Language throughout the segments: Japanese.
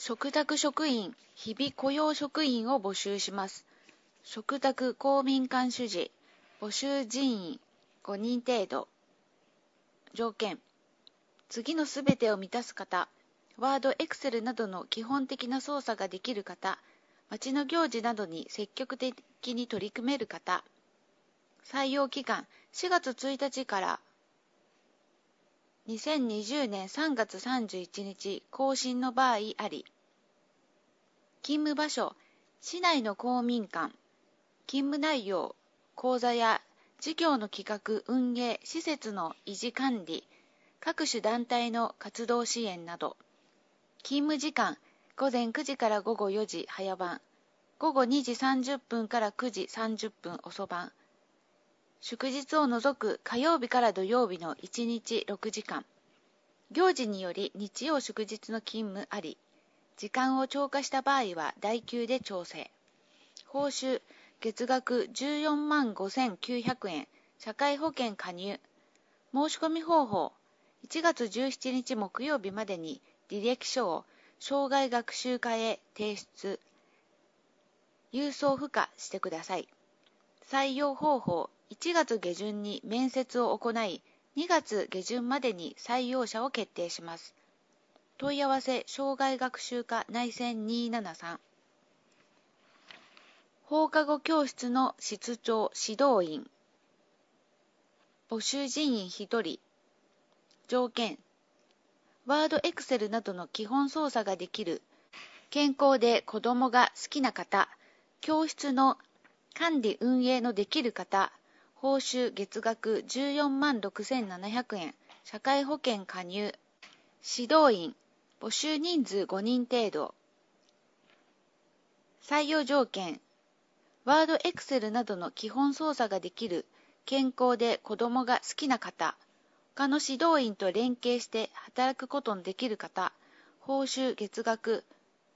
嘱託職員、日々雇用職員を募集します。嘱託公民館主事、募集人員5人程度。条件、次のすべてを満たす方、ワード、エクセルなどの基本的な操作ができる方、町の行事などに積極的に取り組める方。採用期間、4月1日から2020年3月31日更新の場合あり。勤務場所、市内の公民館。勤務内容、講座や事業の企画・運営、施設の維持管理、各種団体の活動支援など。勤務時間、午前9時から午後4時早番、午後2時30分から9時30分遅番。祝日を除く火曜日から土曜日の1日6時間。行事により日曜祝日の勤務あり。時間を超過した場合は代給で調整。報酬、月額14万5900円、社会保険加入。申し込み方法、1月17日木曜日までに履歴書を生涯学習課へ提出。郵送付加してください。採用方法、1月下旬に面接を行い、2月下旬までに採用者を決定します。問い合わせ、生涯学習課内線273。放課後教室の室長、指導員。募集人員1人。条件、ワード、エクセルなどの基本操作ができる、健康で子供が好きな方、教室の管理運営のできる方、報酬月額14万6700円、社会保険加入。指導員、募集人数5人程度。採用条件、ワード、エクセルなどの基本操作ができる、健康で子供が好きな方、他の指導員と連携して働くことのできる方、報酬月額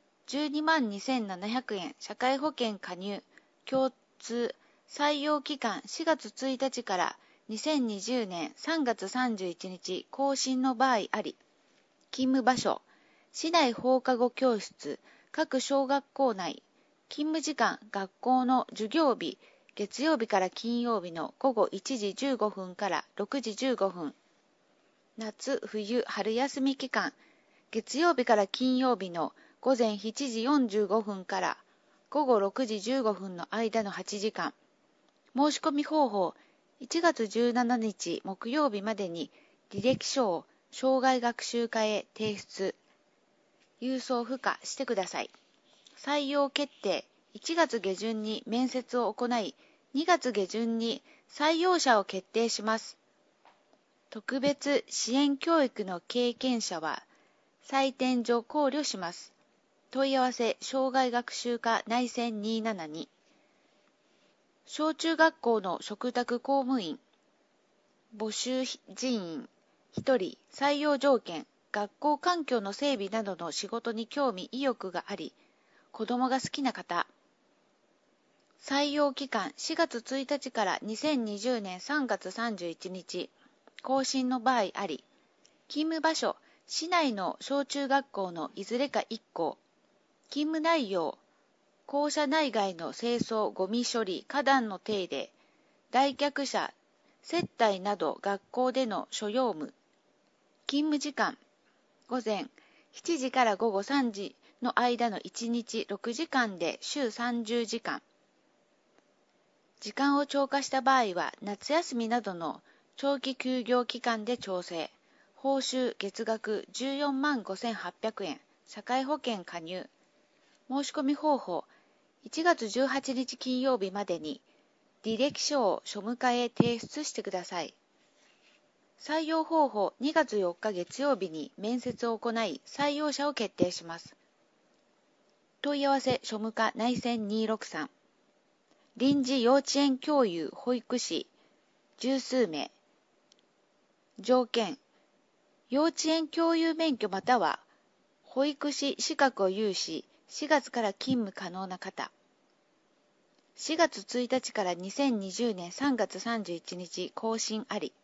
12万2700円、社会保険加入。共通。採用期間4月1日から2020年3月31日更新の場合あり。勤務場所、市内放課後教室、各小学校内。勤務時間、学校の授業日、月曜日から金曜日の午後1時15分から6時15分。夏、冬、春休み期間、月曜日から金曜日の午前7時45分から午後6時15分の間の8時間。申し込み方法、1月17日木曜日までに履歴書を生涯学習課へ提出。郵送付加してください。採用決定、1月下旬に面接を行い、2月下旬に採用者を決定します。特別支援教育の経験者は採点上考慮します。問い合わせ、生涯学習課内線272。小中学校の嘱託公務員。募集人員1人。採用条件、学校環境の整備などの仕事に興味意欲があり、子供が好きな方。採用期間4月1日から2020年3月31日更新の場合あり。勤務場所、市内の小中学校のいずれか1校。勤務内容、校舎内外の清掃、ゴミ処理、花壇の手入れ、来客者、接待など学校での諸要務。勤務時間、午前7時から午後3時の間の1日6時間で週30時間。時間を超過した場合は夏休みなどの長期休業期間で調整。報酬月額14万5800円、社会保険加入。申し込み方法、1月18日金曜日までに履歴書を庶務課へ提出してください。採用方法、2月4日月曜日に面接を行い採用者を決定します。問い合わせ、庶務課内線263。臨時幼稚園教諭保育士十数名。条件、幼稚園教諭免許または保育士資格を有し、4月から勤務可能な方。4月1日から2020年3月31日更新あり。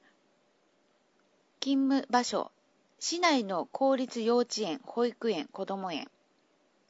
勤務場所、市内の公立幼稚園、保育園、こども園。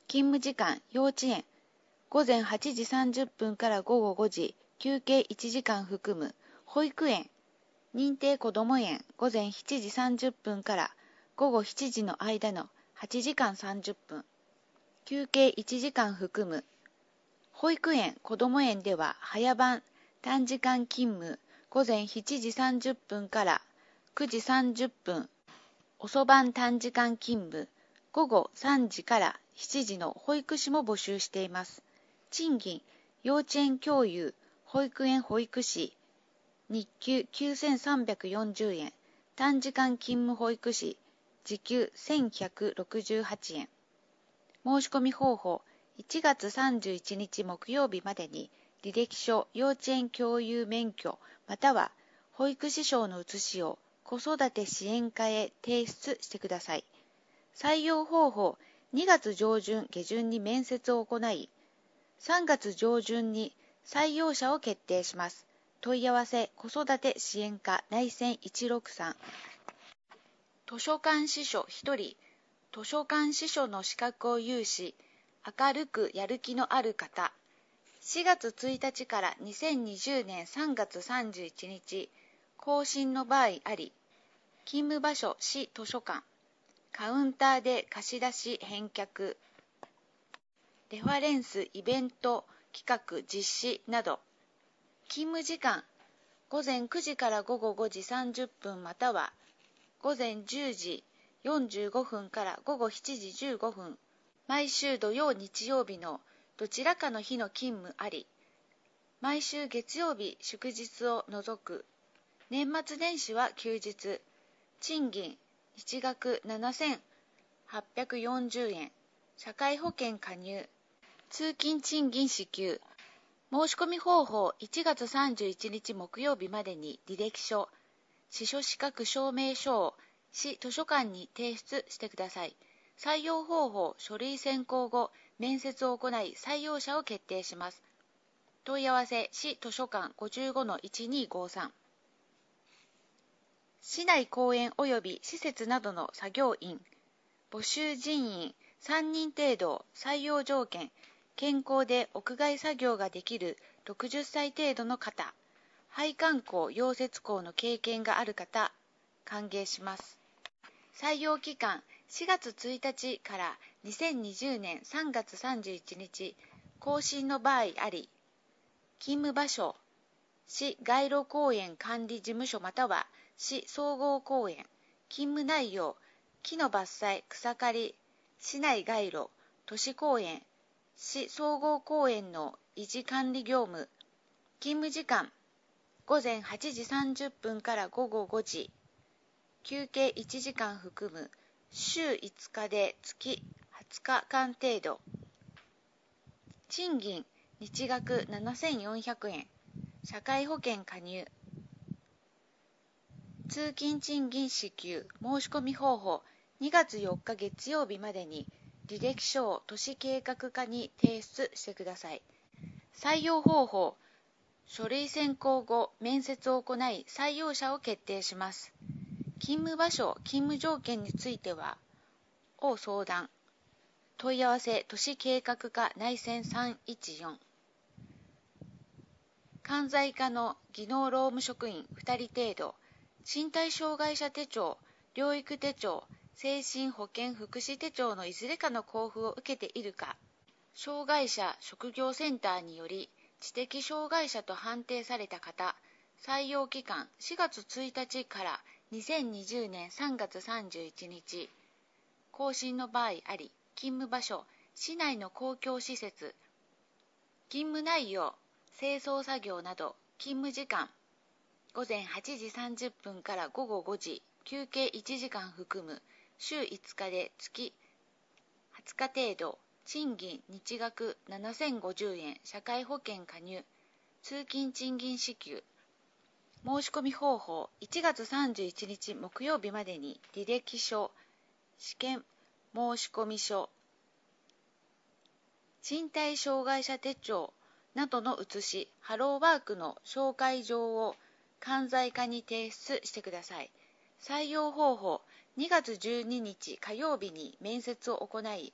勤務時間、幼稚園、午前8時30分から午後5時、休憩1時間含む。保育園、認定こども園、午前7時30分から午後7時の間の8時間30分。休憩1時間含む。保育園、こども園では早番、短時間勤務、午前7時30分から9時30分。遅番短時間勤務、午後3時から7時の保育士も募集しています。賃金、幼稚園教諭、保育園保育士、日給9340円、短時間勤務保育士、時給1168円。申し込み方法、1月31日木曜日までに履歴書、幼稚園教諭免許、または保育士証の写しを子育て支援課へ提出してください。採用方法、2月上旬下旬に面接を行い、3月上旬に採用者を決定します。問い合わせ、子育て支援課内線163。図書館司書1人、図書館司書の資格を有し、明るくやる気のある方。4月1日から2020年3月31日、更新の場合あり、勤務場所市図書館、カウンターで貸し出し返却、レファレンスイベント企画実施など。勤務時間、午前9時から午後5時30分または午前10時45分から午後7時15分、毎週土曜日曜日のどちらかの日の勤務あり、毎週月曜日祝日を除く。年末年始は休日。賃金、日額7840円。社会保険加入。通勤賃金支給。申し込み方法、1月31日木曜日までに履歴書、司書資格証明書を市図書館に提出してください。採用方法、書類選考後、面接を行い採用者を決定します。問い合わせ、市図書館 55-1253。市内公園及び施設などの作業員、募集人員3人程度、採用条件、健康で屋外作業ができる60歳程度の方、配管工・溶接工の経験がある方、歓迎します。採用期間、4月1日から2020年3月31日、更新の場合あり、勤務場所、市街路公園管理事務所または市総合公園、勤務内容、木の伐採・草刈り、市内街路、都市公園、市総合公園の維持管理業務。勤務時間、午前8時30分から午後5時、休憩1時間含む。週5日で月20日間程度。賃金、日額7400円。社会保険加入。通勤賃金支給。申し込み方法、2月4日月曜日までに履歴書を都市計画課に提出してください。採用方法、書類選考後、面接を行い採用者を決定します。勤務場所、勤務条件については、相談。問い合わせ、都市計画課内線314。関西課の技能労務職員2人程度、身体障害者手帳、療育手帳、精神保健福祉手帳のいずれかの交付を受けているか、障害者職業センターにより知的障害者と判定された方、採用期間4月1日から2020年3月31日、更新の場合あり、勤務場所、市内の公共施設、勤務内容、清掃作業など、勤務時間、午前8時30分から午後5時、休憩1時間含む、週5日で月20日程度、賃金日額7050円、社会保険加入、通勤賃金支給。申し込み方法、1月31日木曜日までに履歴書、試験申込書、身体障害者手帳などの写し、ハローワークの紹介状を関西課に提出してください。採用方法、2月12日火曜日に面接を行い、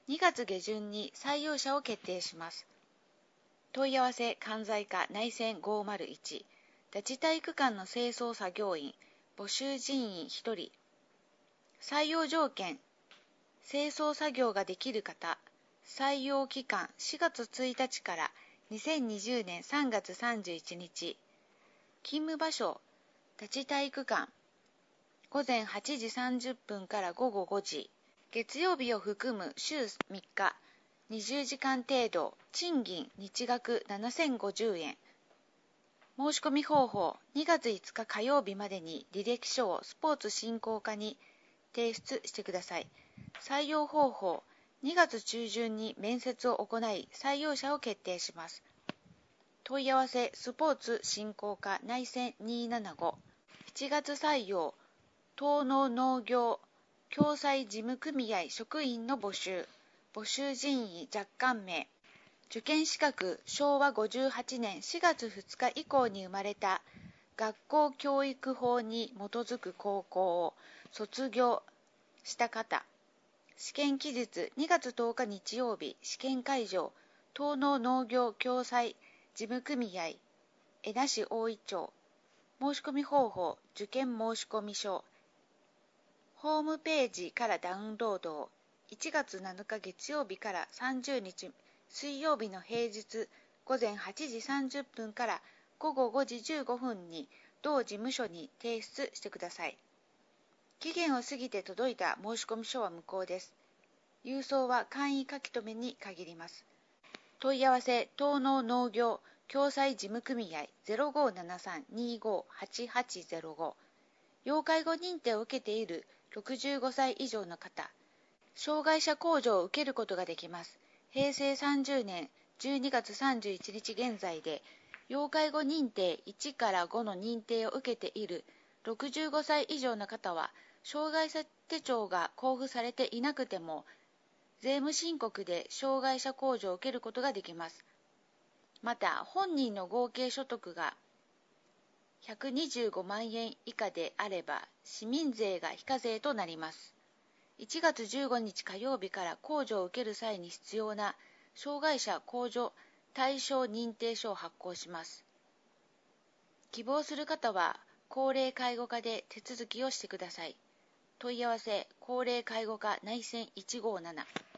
2月下旬に採用者を決定します。問い合わせ関西課内線501、立ち体育館の清掃作業員、募集人員1人。採用条件、清掃作業ができる方。採用期間4月1日から2020年3月31日。勤務場所、立ち体育館。午前8時30分から午後5時。月曜日を含む週3日。20時間程度。賃金日額7050円。申し込み方法、2月5日火曜日までに履歴書をスポーツ振興課に提出してください。採用方法、2月中旬に面接を行い、採用者を決定します。問い合わせ、スポーツ振興課内線275。7月採用、東農農業共済事務組合職員の募集。募集人員若干名。受験資格、昭和58年4月2日以降に生まれた学校教育法に基づく高校を卒業した方。試験期日2月10日日曜日。試験会場、東農農業共済事務組合江那市大井町。申し込み方法、受験申込書。ホームページからダウンロードを。1月7日月曜日から30日水曜日の平日午前8時30分から午後5時15分に同事務所に提出してください。期限を過ぎて届いた申込書は無効です。郵送は簡易書留に限ります。問い合わせ、東農農業共済事務組合 0573-258805。要介護認定を受けている65歳以上の方。障害者控除を受けることができます。平成30年12月31日現在で、要介護認定1から5の認定を受けている65歳以上の方は、障害者手帳が交付されていなくても、税務申告で障害者控除を受けることができます。また、本人の合計所得が125万円以下であれば、市民税が非課税となります。1月15日火曜日から控除を受ける際に必要な障害者控除対象認定書を発行します。希望する方は高齢介護課で手続きをしてください。問い合わせ、高齢介護課内線157。